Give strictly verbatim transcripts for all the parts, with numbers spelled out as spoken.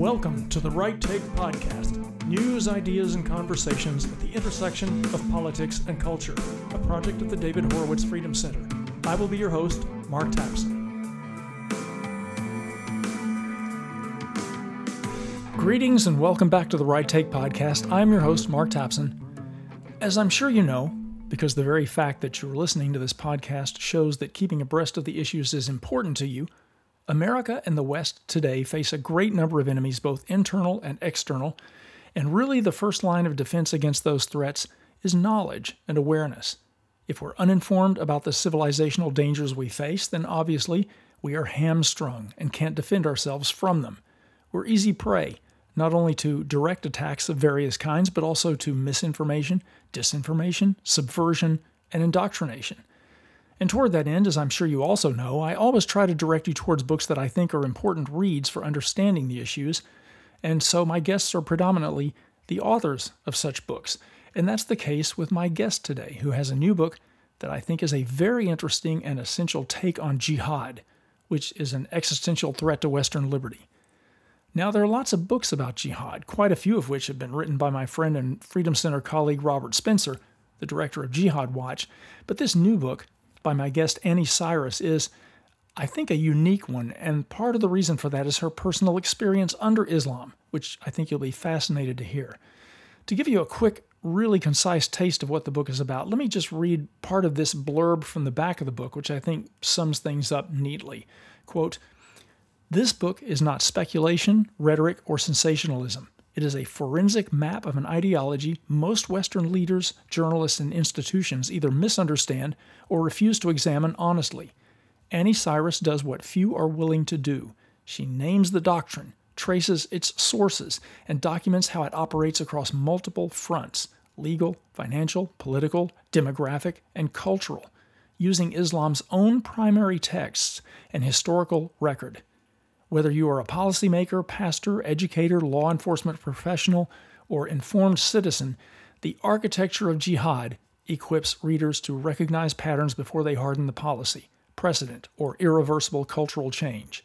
Welcome to the Right Take Podcast, news, ideas, and conversations at the intersection of politics and culture, a project of the David Horowitz Freedom Center. I will be your host, Mark Tapson. Greetings and welcome back to the Right Take Podcast. I'm your host, Mark Tapson. As I'm sure you know, because the very fact that you're listening to this podcast shows that keeping abreast of the issues is important to you, America and the West today face a great number of enemies, both internal and external, and really the first line of defense against those threats is knowledge and awareness. If we're uninformed about the civilizational dangers we face, then obviously we are hamstrung and can't defend ourselves from them. We're easy prey, not only to direct attacks of various kinds, but also to misinformation, disinformation, subversion, and indoctrination. And toward that end, as I'm sure you also know, I always try to direct you towards books that I think are important reads for understanding the issues, and so my guests are predominantly the authors of such books. And that's the case with my guest today, who has a new book that I think is a very interesting and essential take on jihad, which is an existential threat to Western liberty. Now, there are lots of books about jihad, quite a few of which have been written by my friend and Freedom Center colleague Robert Spencer, the director of Jihad Watch, but this new book by my guest Annie Cyrus is, I think, a unique one, and part of the reason for that is her personal experience under Islam, which I think you'll be fascinated to hear. To give you a quick, really concise taste of what the book is about, let me just read part of this blurb from the back of the book, which I think sums things up neatly. Quote, "This book is not speculation, rhetoric, or sensationalism. It is a forensic map of an ideology most Western leaders, journalists, and institutions either misunderstand or refuse to examine honestly. Annie Cyrus does what few are willing to do. She names the doctrine, traces its sources, and documents how it operates across multiple fronts: legal, financial, political, demographic, and cultural, using Islam's own primary texts and historical record. Whether you are a policymaker, pastor, educator, law enforcement professional, or informed citizen, the architecture of jihad equips readers to recognize patterns before they harden the policy, precedent, or irreversible cultural change.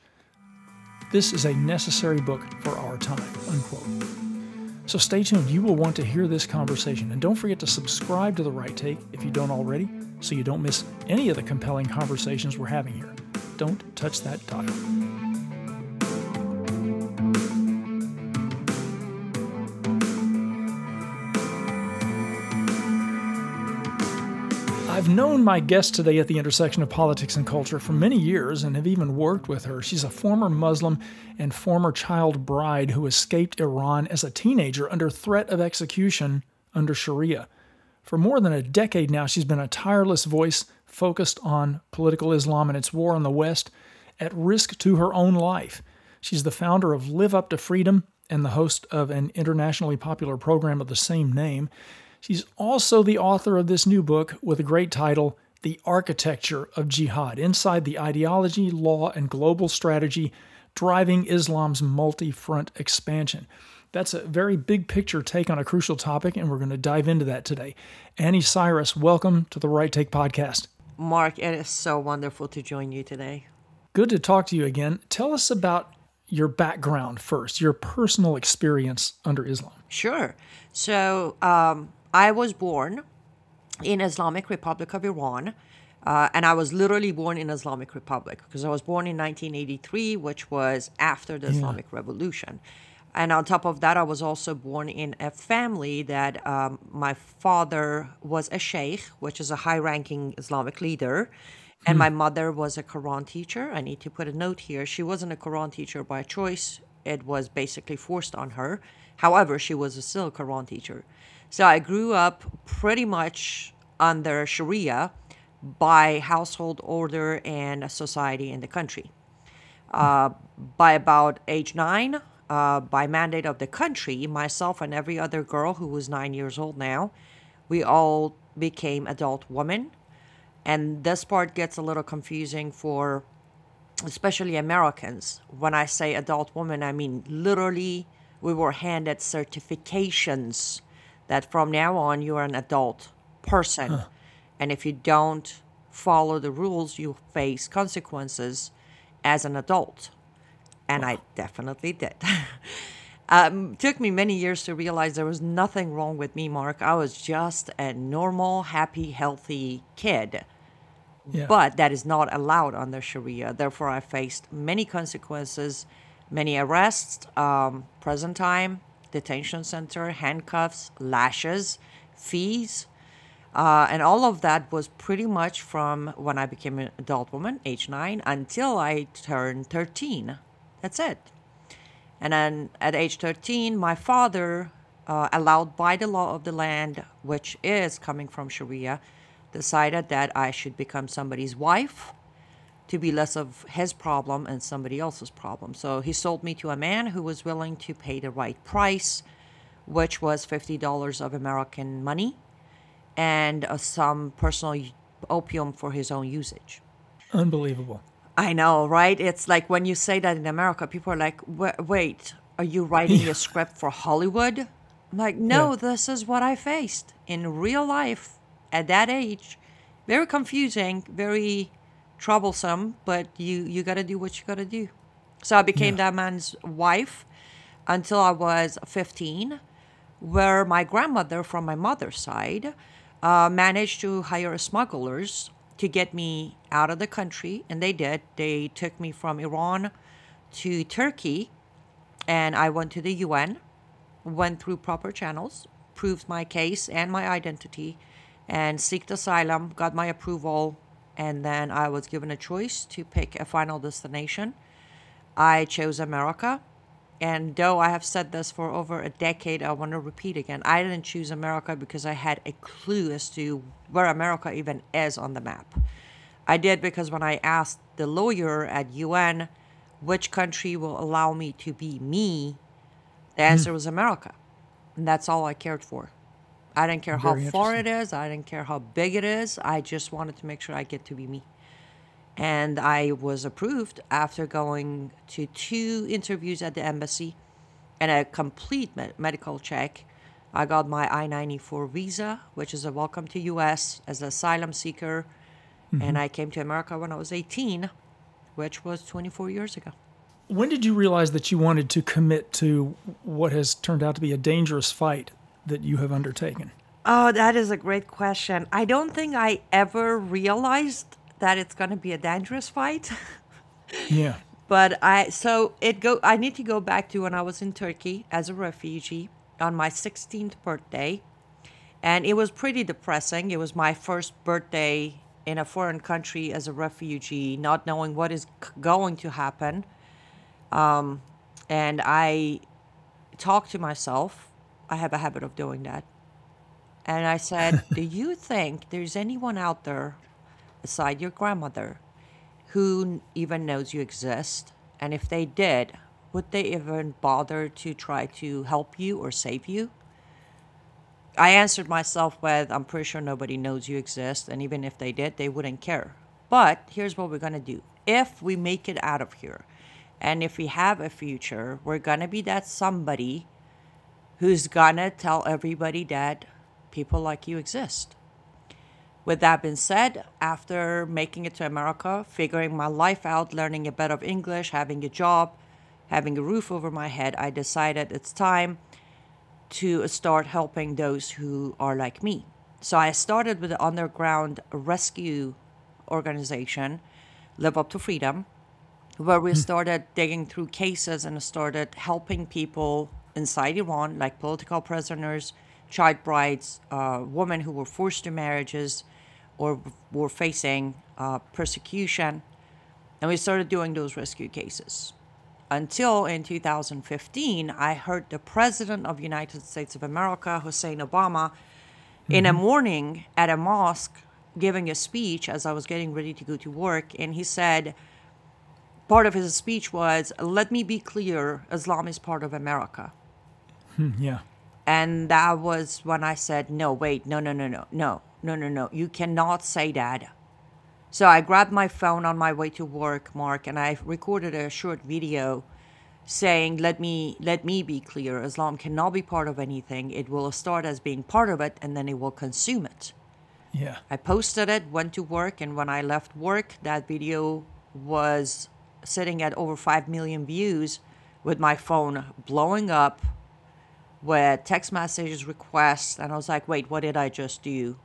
This is a necessary book for our time," unquote. So stay tuned. You will want to hear this conversation. And don't forget to subscribe to The Right Take if you don't already, so you don't miss any of the compelling conversations we're having here. Don't touch that dial. I've known my guest today at the intersection of politics and culture for many years and have even worked with her. She's a former Muslim and former child bride who escaped Iran as a teenager under threat of execution under Sharia. For more than a decade now, she's been a tireless voice focused on political Islam and its war on the West, at risk to her own life. She's the founder of Live Up to Freedom and the host of an internationally popular program of the same name. She's also the author of this new book with a great title, The Architecture of Jihad, Inside the Ideology, Law, and Global Strategy Driving Islam's Multi-Front Expansion. That's a very big picture take on a crucial topic, and we're going to dive into that today. Annie Cyrus, welcome to the Right Take Podcast. Mark, it is so wonderful to join you today. Good to talk to you again. Tell us about your background first, your personal experience under Islam. Sure. So, um, I was born in Islamic Republic of Iran, uh, and I was literally born in Islamic Republic because I was born in nineteen eighty-three, which was after the yeah. Islamic Revolution. And on top of that, I was also born in a family that um, my father was a sheikh, which is a high-ranking Islamic leader, and hmm. my mother was a Quran teacher. I need to put a note here. She wasn't a Quran teacher by choice. It was basically forced on her. However, she was still a Quran teacher. So I grew up pretty much under Sharia by household order and society in the country. Uh, by about age nine, uh, by mandate of the country, myself and every other girl who was nine years old now, we all became adult women. And this part gets a little confusing for especially Americans. When I say adult women, I mean literally we were handed certifications that from now on you're an adult person. Huh. And if you don't follow the rules, you face consequences as an adult. And I definitely did. um, took me many years to realize there was nothing wrong with me, Mark. I was just a normal, happy, healthy kid. Yeah. But that is not allowed under Sharia. Therefore, I faced many consequences, many arrests, um, present time, detention center, handcuffs, lashes, fees. Uh, and all of that was pretty much from when I became an adult woman, age nine, until I turned thirteen. That's it. And then at age thirteen, my father, uh, allowed by the law of the land, which is coming from Sharia, decided that I should become somebody's wife to be less of his problem and somebody else's problem. So he sold me to a man who was willing to pay the right price, which was fifty dollars of American money and uh, some personal opium for his own usage. Unbelievable. I know, right? It's like when you say that in America, people are like, wait, are you writing a script for Hollywood? I'm like, no, Yeah. this is what I faced in real life at that age. Very confusing, very troublesome, but you, you got to do what you got to do. So I became Yeah. that man's wife until I was fifteen, where my grandmother from my mother's side uh, managed to hire smugglers to get me out of the country, and they did. They took me from Iran to Turkey, and I went to the U N, went through proper channels, proved my case and my identity, and seeked asylum, got my approval, and then I was given a choice to pick a final destination. I chose America. And though I have said this for over a decade, I want to repeat again. I didn't choose America because I had a clue as to where America even is on the map. I did because when I asked the lawyer at U N which country will allow me to be me, the answer was America. And that's all I cared for. I didn't care how Very far it interesting. is. I didn't care how big it is. I just wanted to make sure I get to be me. And I was approved after going to two interviews at the embassy and a complete med- medical check. I got my I ninety-four visa, which is a welcome to U S as an asylum seeker. And I came to America when I was eighteen, which was twenty-four years ago. When did you realize that you wanted to commit to what has turned out to be a dangerous fight that you have undertaken? Oh, that is a great question. I don't think I ever realized that it's going to be a dangerous fight. Yeah. But I so it go I need to go back to when I was in Turkey as a refugee on my sixteenth birthday. And it was pretty depressing. It was my first birthday in a foreign country as a refugee, not knowing what is c- going to happen. Um, and I talked to myself. I have a habit of doing that. And I said, do you think there's anyone out there aside your grandmother who even knows you exist? And if they did, would they even bother to try to help you or save you? I answered myself with, I'm pretty sure nobody knows you exist. And even if they did, they wouldn't care. But here's what we're going to do. If we make it out of here, and if we have a future, we're going to be that somebody who's going to tell everybody that people like you exist. With that being said, after making it to America, figuring my life out, learning a bit of English, having a job, having a roof over my head, I decided it's time to start helping those who are like me. So I started with the underground rescue organization, Live Up to Freedom, where we started digging through cases and started helping people inside Iran, like political prisoners, child brides, uh, women who were forced to marriages or were facing uh, persecution. And we started doing those rescue cases. Until in two thousand fifteen, I heard the President of the United States of America, Hussein Obama, in a morning at a mosque giving a speech as I was getting ready to go to work. And he said, part of his speech was, let me be clear, Islam is part of America. Hmm, yeah. And that was when I said, no, wait, no, no, no, no, no, no, no, no. You cannot say that. So I grabbed my phone on my way to work, Mark, and I recorded a short video saying, let me let me be clear, Islam cannot be part of anything. It will start as being part of it, and then it will consume it. Yeah. I posted it, went to work, and when I left work, that video was sitting at over five million views with my phone blowing up with text messages, requests. And I was like, wait, what did I just do?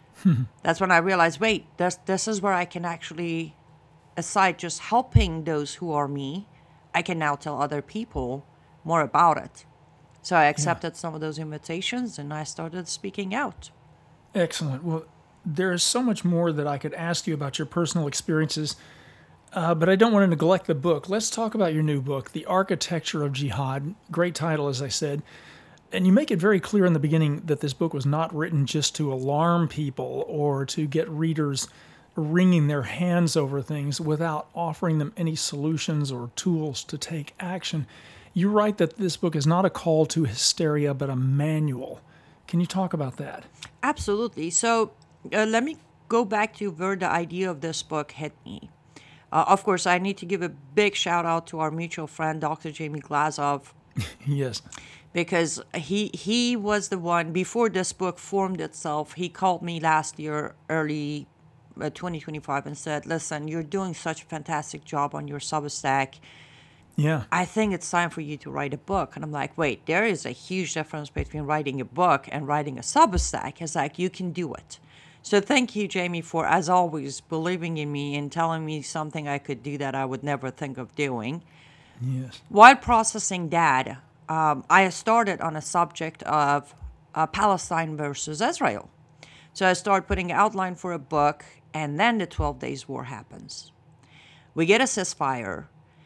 That's when I realized, wait, this, this is where I can actually, aside just helping those who are me, I can now tell other people more about it. So I accepted yeah. some of those invitations and I started speaking out. Excellent. Well, there is so much more that I could ask you about your personal experiences, uh, but I don't want to neglect the book. Let's talk about your new book, The Architecture of Jihad. Great title, as I said. And you make it very clear in the beginning that this book was not written just to alarm people or to get readers wringing their hands over things without offering them any solutions or tools to take action. You write that this book is not a call to hysteria, but a manual. Can you talk about that? Absolutely. So uh, let me go back to where the idea of this book hit me. Uh, of course, I need to give a big shout out to our mutual friend, Doctor Jamie Glazov. Yes. Because he he was the one, before this book formed itself, he called me last year, early uh, twenty twenty-five, and said, listen, you're doing such a fantastic job on your Substack. Yeah. I think it's time for you to write a book. And I'm like, wait, there is a huge difference between writing a book and writing a Substack. It's like, you can do it. So thank you, Jamie, for, as always, believing in me and telling me something I could do that I would never think of doing. Yes. While processing that, um, I started on a subject of uh, Palestine versus Israel. So I started putting an outline for a book, and then the twelve days war happens. We get a ceasefire.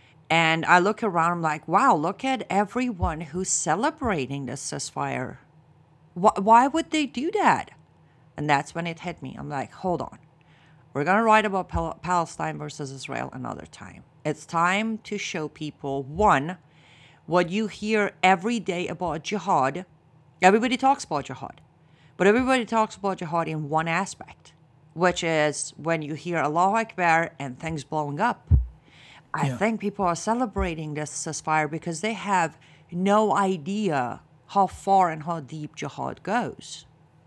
And I look around, I'm like, wow, look at everyone who's celebrating this ceasefire. Why, why would they do that? And that's when it hit me. I'm like, hold on. We're going to write about Pal- Palestine versus Israel another time. It's time to show people, one, what you hear every day about jihad. Everybody talks about jihad. But everybody talks about jihad in one aspect, which is when you hear Allahu Akbar and things blowing up. I yeah. think people are celebrating this ceasefire because they have no idea how far and how deep jihad goes.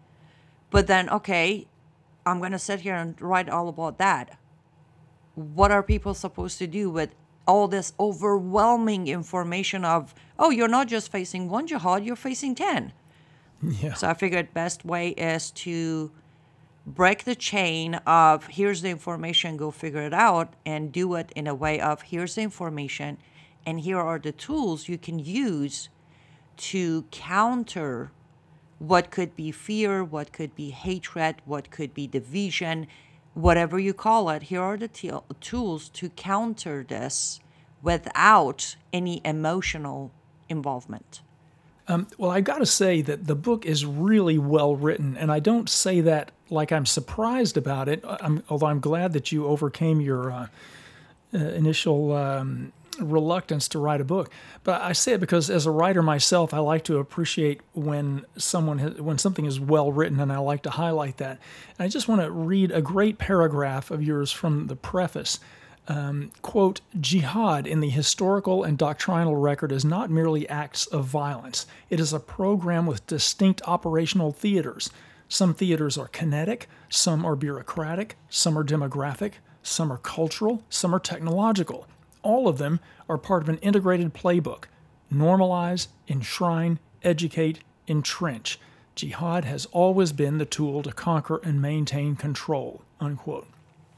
But then, okay, I'm going to sit here and write all about that. What are people supposed to do with all this overwhelming information of, oh, you're not just facing one jihad, you're facing ten. Yeah. So I figured best way is to break the chain of here's the information, go figure it out, and do it in a way of here's the information and here are the tools you can use to counter what could be fear, what could be hatred, what could be division, whatever you call it. Here are the t- tools to counter this without any emotional involvement. Um, well, I got to say that the book is really well written, and I don't say that like I'm surprised about it, I'm, although I'm glad that you overcame your uh, uh, initial um, reluctance to write a book. But I say it because as a writer myself, I like to appreciate when someone has, when something is well written, and I like to highlight that. And I just want to read a great paragraph of yours from the preface. Um, quote, "Jihad in the historical and doctrinal record is not merely acts of violence. It is a program with distinct operational theaters. Some theaters are kinetic, some are bureaucratic, some are demographic, some are cultural, some are technological. All of them are part of an integrated playbook. Normalize, enshrine, educate, entrench. Jihad has always been the tool to conquer and maintain control," unquote.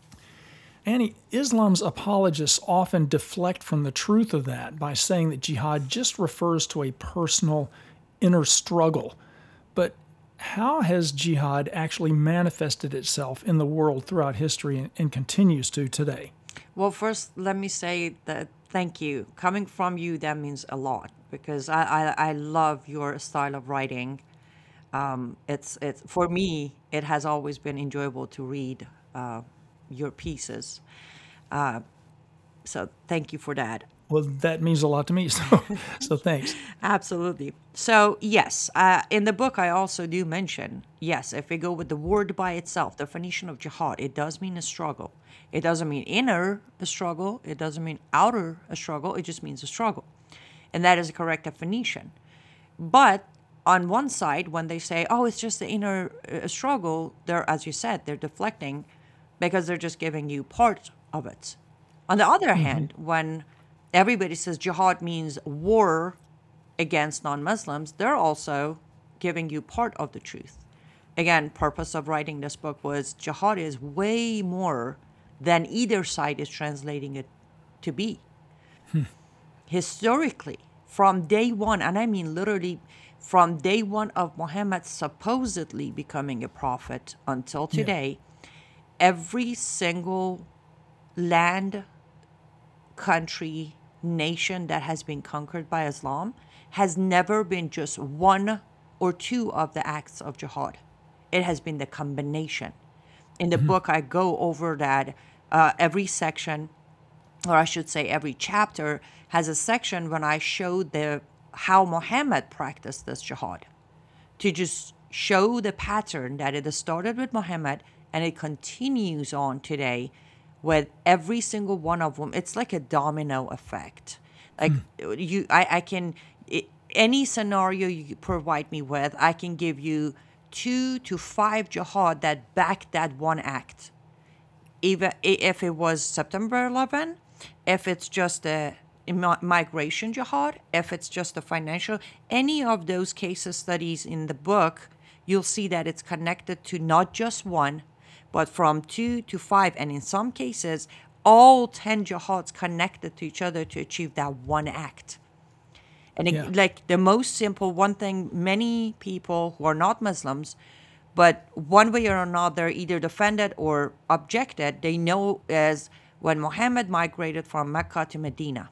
Annie, Islam's apologists often deflect from the truth of that by saying that jihad just refers to a personal inner struggle. But how has jihad actually manifested itself in the world throughout history and, and continues to today? Well, first, let me say that thank you. Coming from you, that means a lot because I, I, I love your style of writing. Um, it's it's for me, it has always been enjoyable to read uh, your pieces. Uh, so thank you for that. Well, that means a lot to me, so so thanks. Absolutely. So yes, uh, in the book I also do mention, yes, if we go with the word by itself, definition of jihad, it does mean a struggle. It doesn't mean inner a struggle. It doesn't mean outer a struggle. It just means a struggle. And that is a correct definition. But on one side, when they say, oh, it's just the inner uh, struggle, they're, as you said, they're deflecting because they're just giving you part of it. On the other hand, when everybody says jihad means war against non-Muslims, they're also giving you part of the truth. Again, purpose of writing this book was jihad is way more than either side is translating it to be. Hmm. Historically, from day one, and I mean literally from day one of Muhammad supposedly becoming a prophet until today, yeah. every single land, country, nation that has been conquered by Islam has never been just one or two of the acts of jihad. It has been the combination. In the mm-hmm. book, I go over that uh, every section, or I should say every chapter, has a section when I show the how Muhammad practiced this jihad, to just show the pattern that it started with Muhammad and it continues on today with every single one of them. It's like a domino effect. Like mm. you, I, I can, it, any scenario you provide me with, I can give you two to five jihad that back that one act. Even if it was September eleventh, if it's just a migration jihad, if it's just a financial, any of those case studies in the book, you'll see that it's connected to not just one, but from two to five, and in some cases, all ten jihads connected to each other to achieve that one act. And it, yeah. like the most simple one thing, many people who are not Muslims, but one way or another, either defended or objected, they know as when Muhammad migrated from Mecca to Medina.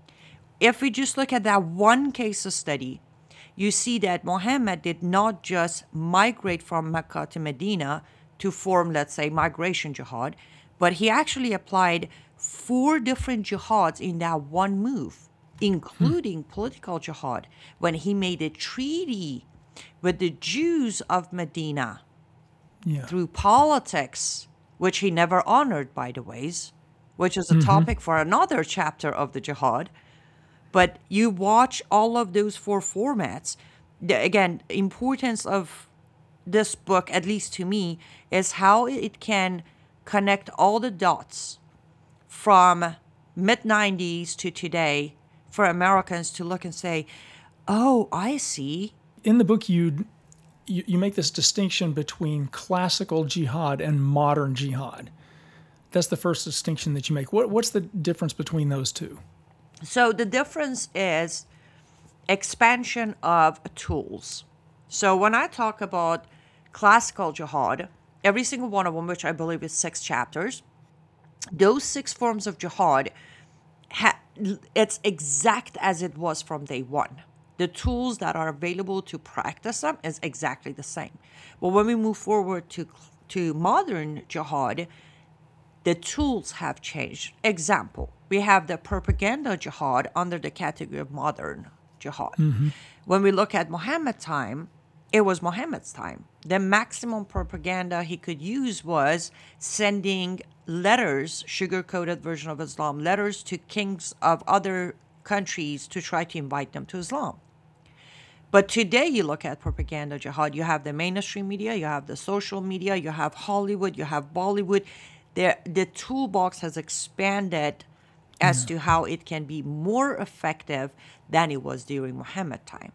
If we just look at that one case study, you see that Muhammad did not just migrate from Mecca to Medina to form, let's say, migration jihad, but he actually applied four different jihads in that one move, including hmm. political jihad, when he made a treaty with the Jews of Medina yeah. through politics, which he never honored, by the ways, which is a mm-hmm. topic for another chapter of the jihad. But you watch all of those four formats. The, again, importance of this book, at least to me, is how it can connect all the dots from mid nineties to today for Americans to look and say, oh, I see. In the book, you, you you make this distinction between classical jihad and modern jihad. That's the first distinction that you make. What what's the difference between those two? So the difference is expansion of tools. So when I talk about classical jihad, every single one of them, which I believe is six chapters, those six forms of jihad, ha- it's exact as it was from day one. The tools that are available to practice them is exactly the same. But when we move forward to, to modern jihad, the tools have changed. Example, we have the propaganda jihad under the category of modern jihad. Mm-hmm. When we look at Muhammad's time, it was Muhammad's time. The maximum propaganda he could use was sending letters, sugar-coated version of Islam, letters to kings of other countries to try to invite them to Islam. But today you look at propaganda jihad, you have the mainstream media, you have the social media, you have Hollywood, you have Bollywood. The, the toolbox has expanded as mm. to how it can be more effective than it was during Muhammad's time.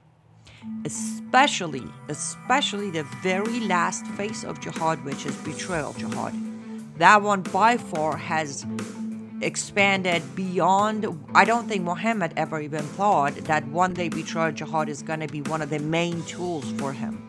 Especially, especially the very last phase of jihad, which is betrayal jihad. That one by far has expanded beyond. I don't think Muhammad ever even thought that one day betrayal jihad is going to be one of the main tools for him.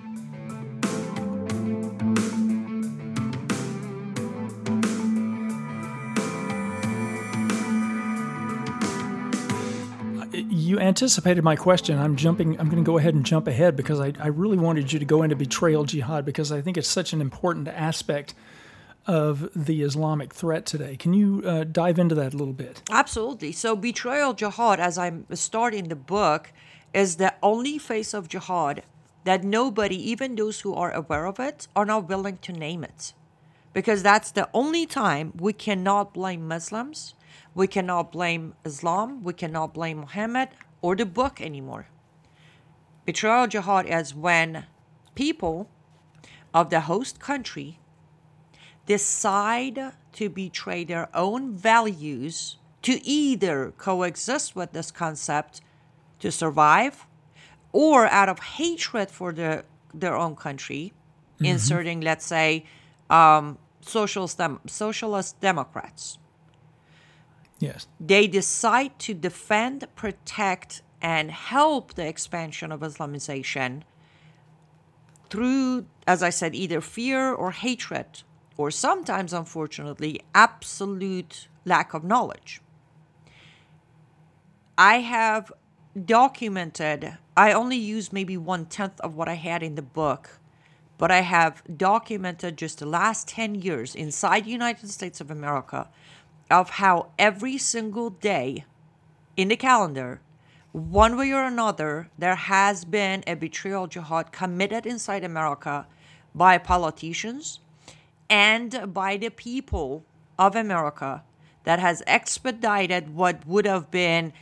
You anticipated my question. I'm jumping. I'm going to go ahead and jump ahead because I, I really wanted you to go into betrayal jihad because I think it's such an important aspect of the Islamic threat today. Can you uh, dive into that a little bit? Absolutely. So betrayal jihad, as I'm starting the book, is the only phase of jihad that nobody, even those who are aware of it, are not willing to name it. Because that's the only time we cannot blame Muslims. We cannot blame Islam, we cannot blame Muhammad or the book anymore. Betrayal jihad is when people of the host country decide to betray their own values to either coexist with this concept to survive, or out of hatred for the, their own country, mm-hmm. inserting, let's say, um, socialist, dem- socialist Democrats. Yes. They decide to defend, protect, and help the expansion of Islamization through, as I said, either fear or hatred, or sometimes, unfortunately, absolute lack of knowledge. I have documented, I only use maybe one-tenth of what I had in the book, but I have documented just the last ten years inside the United States of America of how every single day in the calendar, one way or another, there has been a betrayal jihad committed inside America by politicians and by the people of America that has expedited what would have been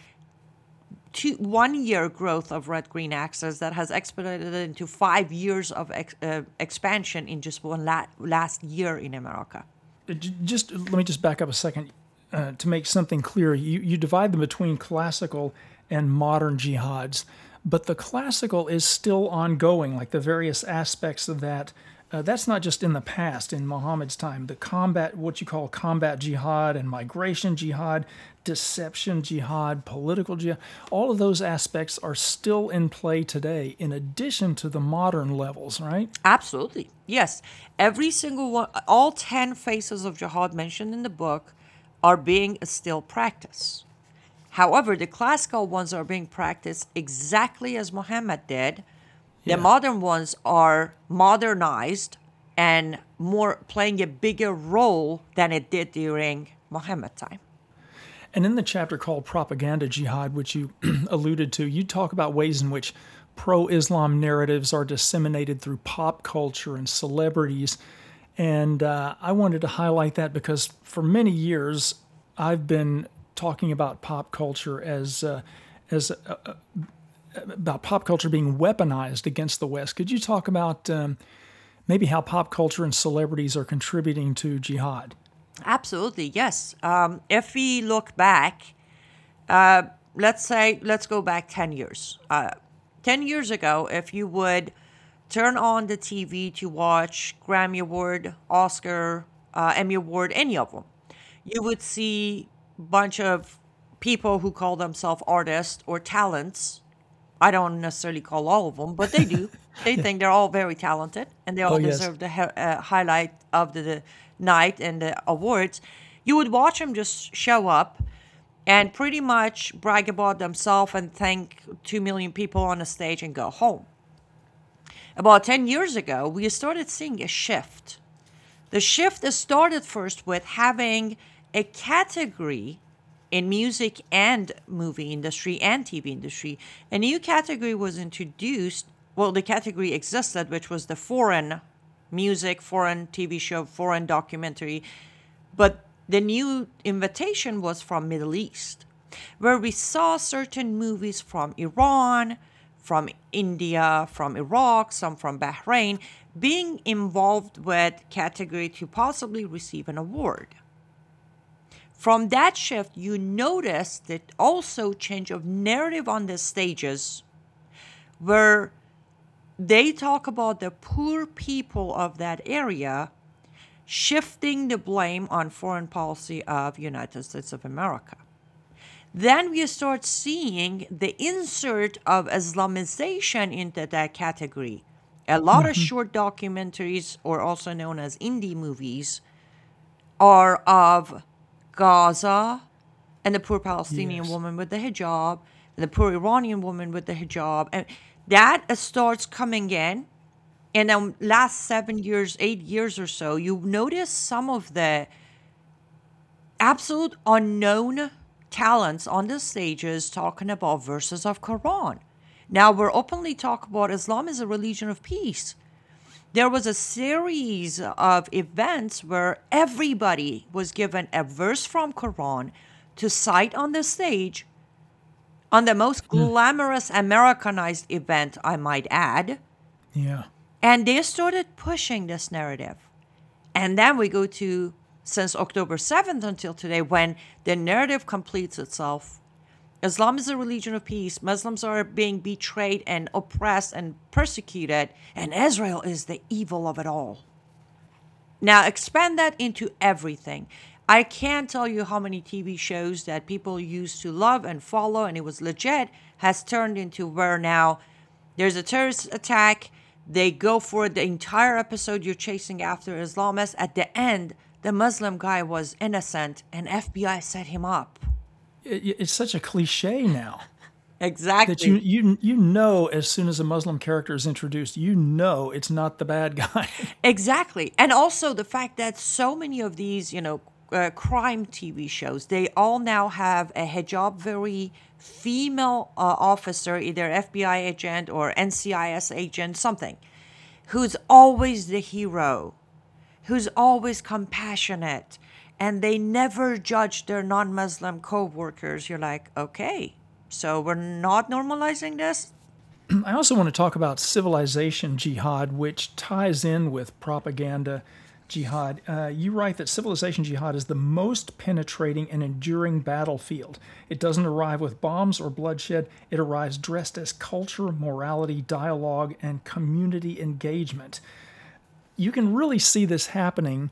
two, one year growth of red-green axis that has expedited it into five years of ex, uh, expansion in just one la- last year in America. Just let me just back up a second uh, to make something clear. You, you divide them between classical and modern jihads, but the classical is still ongoing, like the various aspects of that. Uh, that's not just in the past, in Muhammad's time. The combat, what you call combat jihad and migration jihad, deception jihad, political jihad, all of those aspects are still in play today, in addition to the modern levels, right? Absolutely. Yes. Every single one, all ten phases of jihad mentioned in the book are being still practiced. However, the classical ones are being practiced exactly as Muhammad did. The yeah. modern ones are modernized and more playing a bigger role than it did during Muhammad time. And in the chapter called Propaganda Jihad, which you alluded to, you talk about ways in which pro-Islam narratives are disseminated through pop culture and celebrities. And uh, I wanted to highlight that because for many years I've been talking about pop culture as uh, as uh, uh, about pop culture being weaponized against the West. Could you talk about um, maybe how pop culture and celebrities are contributing to jihad? Absolutely, yes. Um, if we look back, uh, let's say, let's go back ten years. Uh, ten years ago, if you would turn on the T V to watch Grammy Award, Oscar, uh, Emmy Award, any of them, you would see a bunch of people who call themselves artists or talents. I don't necessarily call all of them, but they do. They yeah. think they're all very talented, and they all oh, deserve yes. the he- uh, highlight of the, the night and the awards. You would watch them just show up and pretty much brag about themselves and thank two million people on the stage and go home. About ten years ago, we started seeing a shift. The shift started first with having a category in music and movie industry and T V industry. A new category was introduced. Well, the category existed, which was the foreign music, foreign T V show, foreign documentary. But the new invitation was from Middle East, where we saw certain movies from Iran, from India, from Iraq, some from Bahrain, being involved with category to possibly receive an award. From that shift, you notice that also change of narrative on the stages where they talk about the poor people of that area, shifting the blame on foreign policy of United States of America. Then we start seeing the insert of Islamization into that category. A lot mm-hmm. of short documentaries, or also known as indie movies, are of Gaza and the poor Palestinian yes. woman with the hijab and the poor Iranian woman with the hijab. And that starts coming in. And then last seven years, eight years or so, you notice some of the absolute unknown talents on the stages talking about verses of Quran. Now we're openly talking about Islam as a religion of peace. There was a series of events where everybody was given a verse from Quran to cite on the stage on the most glamorous Americanized event, I might add. Yeah. And they started pushing this narrative. And then we go to since October seventh until today, when the narrative completes itself. Islam is a religion of peace. Muslims are being betrayed and oppressed and persecuted, and Israel is the evil of it all. Now, expand that into everything. I can't tell you how many T V shows that people used to love and follow, and it was legit, has turned into where now there's a terrorist attack. They go for the entire episode. You're chasing after Islamists. At the end, the Muslim guy was innocent, and F B I set him up. It, it's such a cliche now. Exactly. That you, you you know as soon as a Muslim character is introduced, you know it's not the bad guy. Exactly. And also the fact that so many of these, you know, uh, crime T V shows, they all now have a hijab, very female uh, officer, either F B I agent or N C I S agent, something, who's always the hero, who's always compassionate, and they never judge their non-Muslim co-workers. You're like, okay, so we're not normalizing this? I also want to talk about civilization jihad, which ties in with propaganda jihad. Uh, you write that civilization jihad is the most penetrating and enduring battlefield. It doesn't arrive with bombs or bloodshed. It arrives dressed as culture, morality, dialogue, and community engagement. You can really see this happening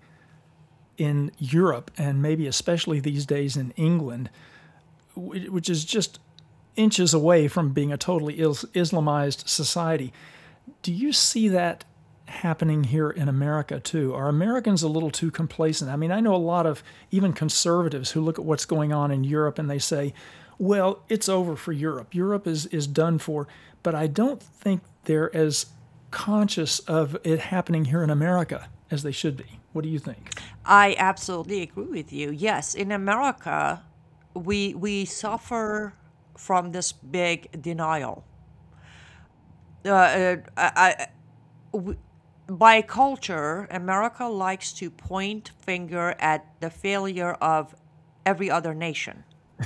in Europe, and maybe especially these days in England, which is just inches away from being a totally Islamized society. Do you see that happening here in America too? Are Americans a little too complacent? I mean, I know a lot of even conservatives who look at what's going on in Europe and they say, well, it's over for Europe. Europe is, is done for. But I don't think they're as conscious of it happening here in America as they should be. What do you think? I absolutely agree with you. Yes, in America, we we suffer from this big denial. Uh, uh, I, I, we, by culture, America likes to point finger at the failure of every other nation,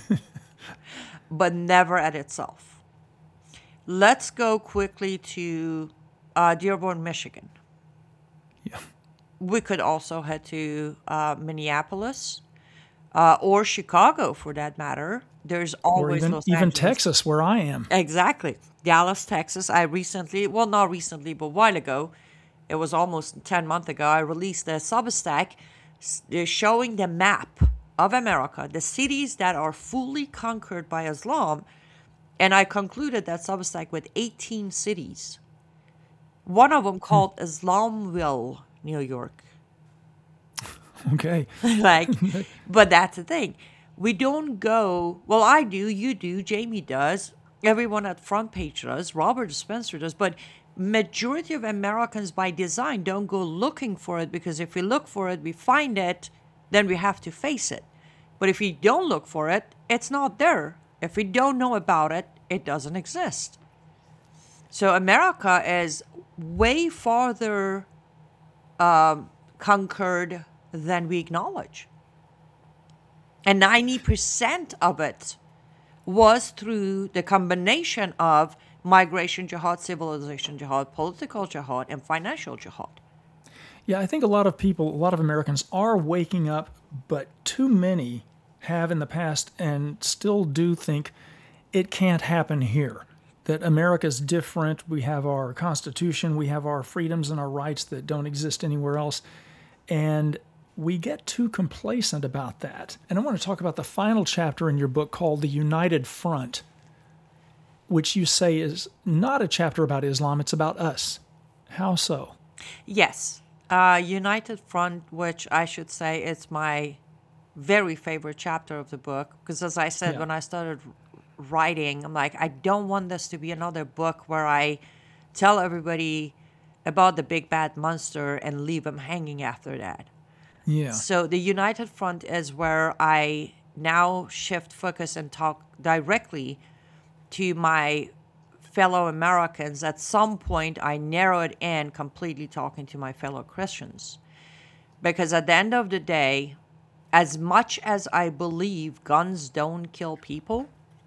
but never at itself. Let's go quickly to uh, Dearborn, Michigan. Yeah. We could also head to uh, Minneapolis uh, or Chicago, for that matter. There's always or even, Los even Angeles. Texas, where I am. Exactly. Dallas, Texas. I recently, well, not recently, but a while ago, it was almost ten months ago, I released a Substack showing the map of America, the cities that are fully conquered by Islam. And I concluded that Substack with eighteen cities. One of them called hmm. Islamville, New York. Okay. like, but that's the thing. We don't go, well, I do, you do, Jamie does, everyone at Front Page does, Robert Spencer does, but majority of Americans by design don't go looking for it, because if we look for it, we find it, then we have to face it. But if we don't look for it, it's not there. If we don't know about it, it doesn't exist. So America is way farther um, conquered than we acknowledge. And ninety percent of it was through the combination of migration jihad, civilization jihad, political jihad, and financial jihad. Yeah, I think a lot of people, a lot of Americans are waking up, but too many have in the past and still do think it can't happen here. That America's different. We have our Constitution, we have our freedoms and our rights that don't exist anywhere else. And we get too complacent about that. And I want to talk about the final chapter in your book called The United Front, which you say is not a chapter about Islam, it's about us. How so? Yes. Uh, United Front, which I should say is my very favorite chapter of the book, because as I said, yeah. when I started writing, I'm like, I don't want this to be another book where I tell everybody about the big bad monster and leave them hanging after that. Yeah. So the United Front is where I now shift focus and talk directly to my fellow Americans. At some point, I narrow it in completely talking to my fellow Christians. Because at the end of the day, as much as I believe guns don't kill people,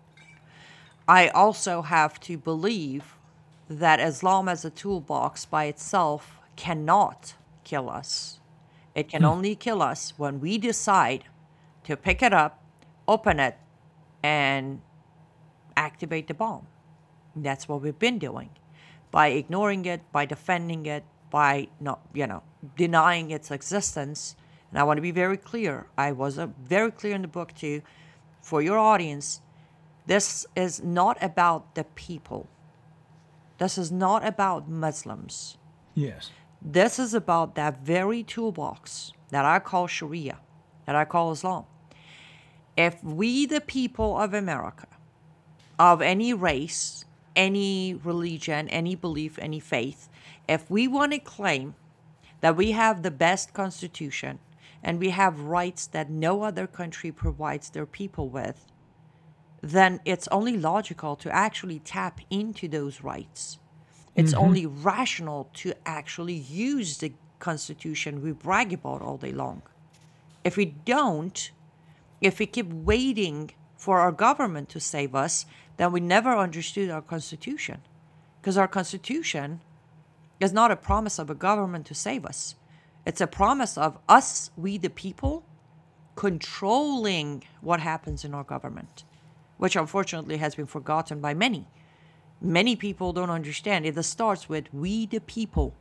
I also have to believe that Islam as a toolbox by itself cannot kill us. It can only kill us when we decide to pick it up, open it, and activate the bomb. That's what we've been doing. By ignoring it, by defending it, by not, you know, denying its existence. And I want to be very clear. I was uh, very clear in the book too, for your audience. This is not about the people. This is not about Muslims. Yes. This is about that very toolbox that I call Sharia, that I call Islam. If we, the people of America, of any race, any religion, any belief, any faith, if we want to claim that we have the best constitution and we have rights that no other country provides their people with, then it's only logical to actually tap into those rights. It's mm-hmm. only rational to actually use the Constitution we brag about all day long. If we don't, if we keep waiting for our government to save us, then we never understood our Constitution. Because our Constitution is not a promise of a government to save us. It's a promise of us, we the people, controlling what happens in our government, which unfortunately has been forgotten by many. Many people don't understand. It starts with we the people.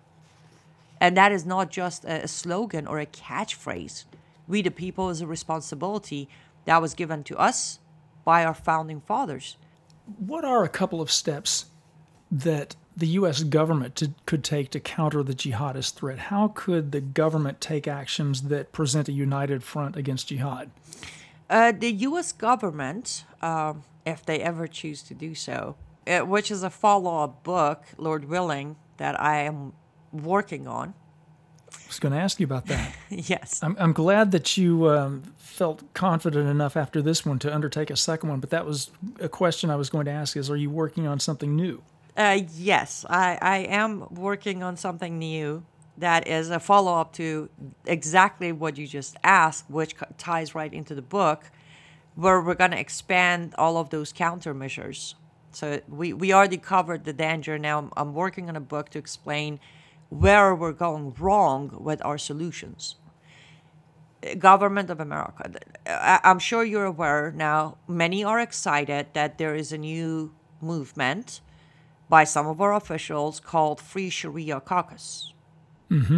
And that is not just a slogan or a catchphrase. We the people is a responsibility that was given to us by our founding fathers. What are a couple of steps that the U S government to, could take to counter the jihadist threat? How could the government take actions that present a united front against jihad? Uh, the U S government, uh, if they ever choose to do so, uh, which is a follow-up book, Lord willing, that I am working on. I was going to ask you about that. Yes. I'm, I'm glad that you um, felt confident enough after this one to undertake a second one, but that was a question I was going to ask is, are you working on something new? Uh, yes, I, I am working on something new that is a follow-up to exactly what you just asked, which ties right into the book, where we're going to expand all of those countermeasures. So we, we already covered the danger. Now I'm, I'm working on a book to explain where we're going wrong with our solutions. Government of America. I'm sure you're aware now, many are excited that there is a new movement by some of our officials called Free Sharia Caucus. Mm-hmm.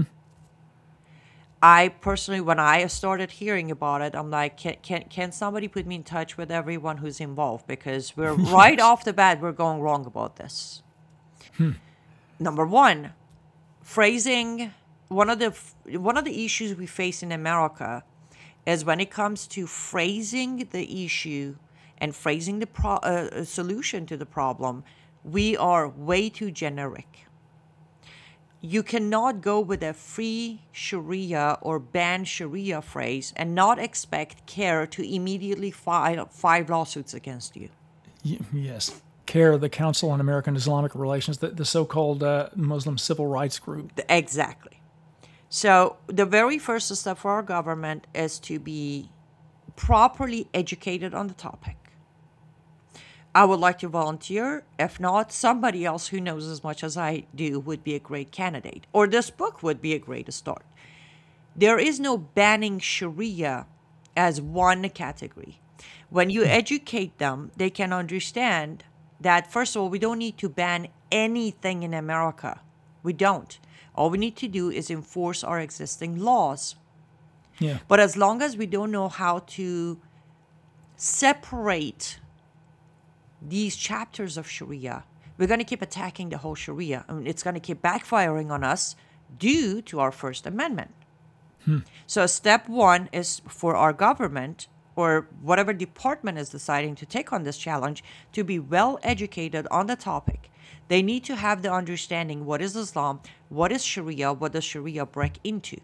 I personally, when I started hearing about it, I'm like, can, can, can somebody put me in touch with everyone who's involved? Because we're right off the bat, we're going wrong about this. Hmm. Number one, phrasing, one of the one of the issues we face in America is when it comes to phrasing the issue and phrasing the pro, uh, solution to the problem, we are way too generic. You cannot go with a free Sharia or ban Sharia phrase and not expect CAIR to immediately file five lawsuits against you. Y- yes. CAIR, the Council on American Islamic Relations, the, the so-called uh, Muslim civil rights group. Exactly. So the very first step for our government is to be properly educated on the topic. I would like to volunteer. If not, somebody else who knows as much as I do would be a great candidate. Or this book would be a great start. There is no banning Sharia as one category. When you educate them, they can understand that, first of all, we don't need to ban anything in America. We don't. All we need to do is enforce our existing laws. Yeah. But as long as we don't know how to separate these chapters of Sharia, we're going to keep attacking the whole Sharia. I mean, it's going to keep backfiring on us due to our First Amendment. Hmm. So step one is for our government or whatever department is deciding to take on this challenge to be well educated on the topic. They need to have the understanding what is Islam, what is Sharia, what does Sharia break into.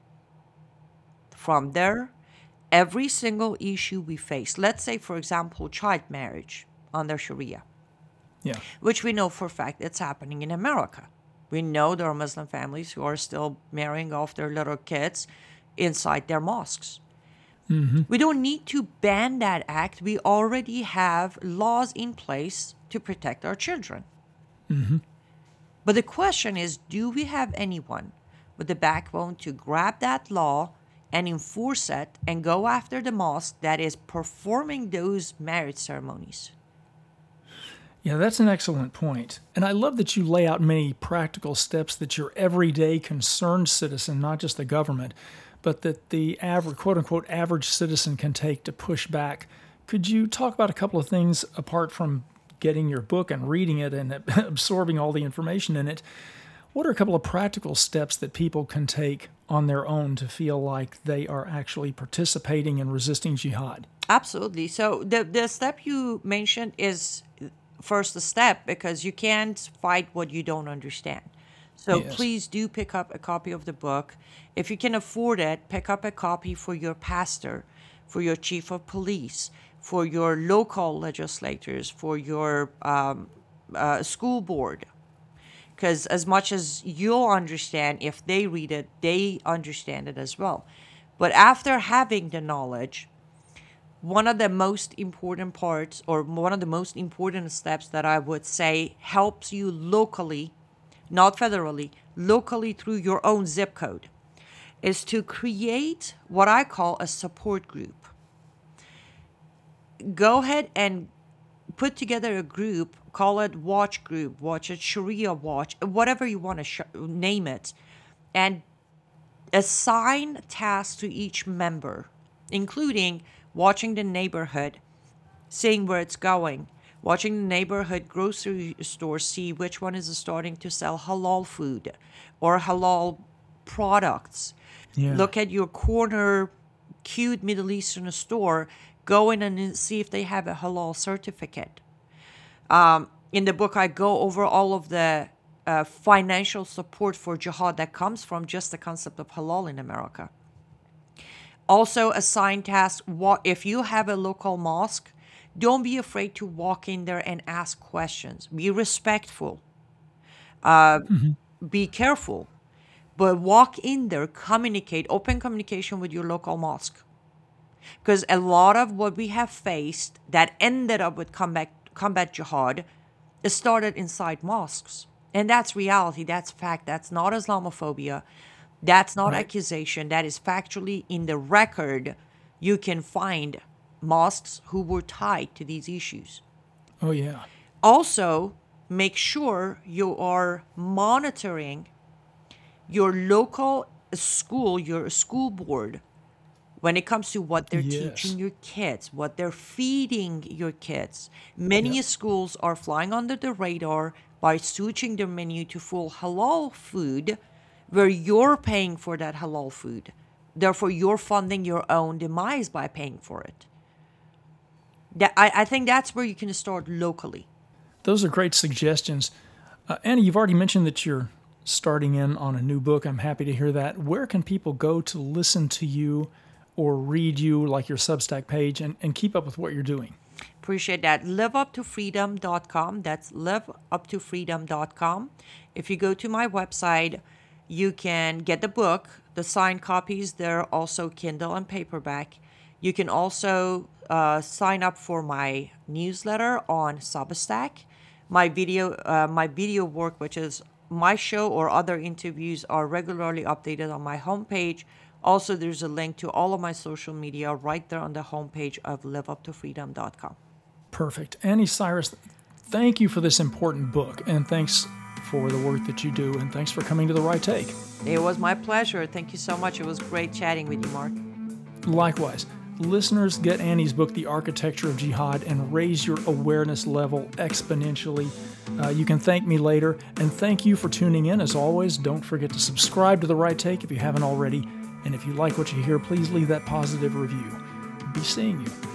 From there, every single issue we face, let's say, for example, child marriage under Sharia, yeah, which we know for a fact it's happening in America. We know there are Muslim families who are still marrying off their little kids inside their mosques. Mm-hmm. We don't need to ban that act. We already have laws in place to protect our children. Mm-hmm. But the question is, do we have anyone with the backbone to grab that law and enforce it and go after the mosque that is performing those marriage ceremonies. Yeah, that's an excellent point. And I love that you lay out many practical steps that your everyday concerned citizen, not just the government, but that the average, quote unquote, average citizen can take to push back. Could you talk about a couple of things apart from getting your book and reading it and absorbing all the information in it? What are a couple of practical steps that people can take on their own to feel like they are actually participating in resisting jihad? Absolutely. So the, the step you mentioned is first a step, because you can't fight what you don't understand. So Yes. please do pick up a copy of the book. If you can afford it, pick up a copy for your pastor, for your chief of police, for your local legislators, for your um, uh, school board. Because as much as you'll understand, if they read it, they understand it as well. But after having the knowledge, one of the most important parts, or one of the most important steps that I would say helps you locally, not federally, locally through your own zip code, is to create what I call a support group. Go ahead and put together a group, call it Watch Group, Watch it Sharia Watch, whatever you want to sh- name it, and assign tasks to each member, including watching the neighborhood, seeing where it's going, watching the neighborhood grocery store, see which one is starting to sell halal food or halal products. Yeah. Look at your corner cute Middle Eastern store, go in and see if they have a halal certificate. Um, in the book, I go over all of the uh, financial support for jihad that comes from just the concept of halal in America. Also, assign tasks. What if you have a local mosque? Don't be afraid to walk in there and ask questions. Be respectful. Uh, mm-hmm. Be careful. But walk in there, communicate, open communication with your local mosque. Because a lot of what we have faced that ended up with combat, combat jihad is started inside mosques. And that's reality. That's fact. That's not Islamophobia. That's not right. Accusation. That is factually in the record. You can find mosques who were tied to these issues. Oh, yeah. Also, make sure you are monitoring your local school, your school board, when it comes to what they're yes. teaching your kids, what they're feeding your kids. Many yep. schools are flying under the radar by switching their menu to full halal food, where you're paying for that halal food. Therefore, you're funding your own demise by paying for it. That, I, I think that's where you can start locally. Those are great suggestions. Uh, Annie, you've already mentioned that you're starting in on a new book. I'm happy to hear that. Where can people go to listen to you or read you, like your Substack page, and, and keep up with what you're doing? Appreciate that. live up to freedom dot com. That's live up to freedom dot com. If you go to my website, you can get the book, the signed copies. They're also Kindle and paperback. You can also uh, sign up for my newsletter on Substack. My video, uh, my video work, which is my show or other interviews, are regularly updated on my homepage. Also, there's a link to all of my social media right there on the homepage of live up to freedom dot com. Perfect. Annie Cyrus, thank you for this important book, and thanks for the work that you do, and thanks for coming to The Right Take. It was my pleasure. Thank you so much. It was great chatting with you, Mark. Likewise. Listeners, get Annie's book, The Architecture of Jihad, and raise your awareness level exponentially. Uh, you can thank me later, and thank you for tuning in. As always, don't forget to subscribe to The Right Take if you haven't already, and if you like what you hear, please leave that positive review. Be seeing you.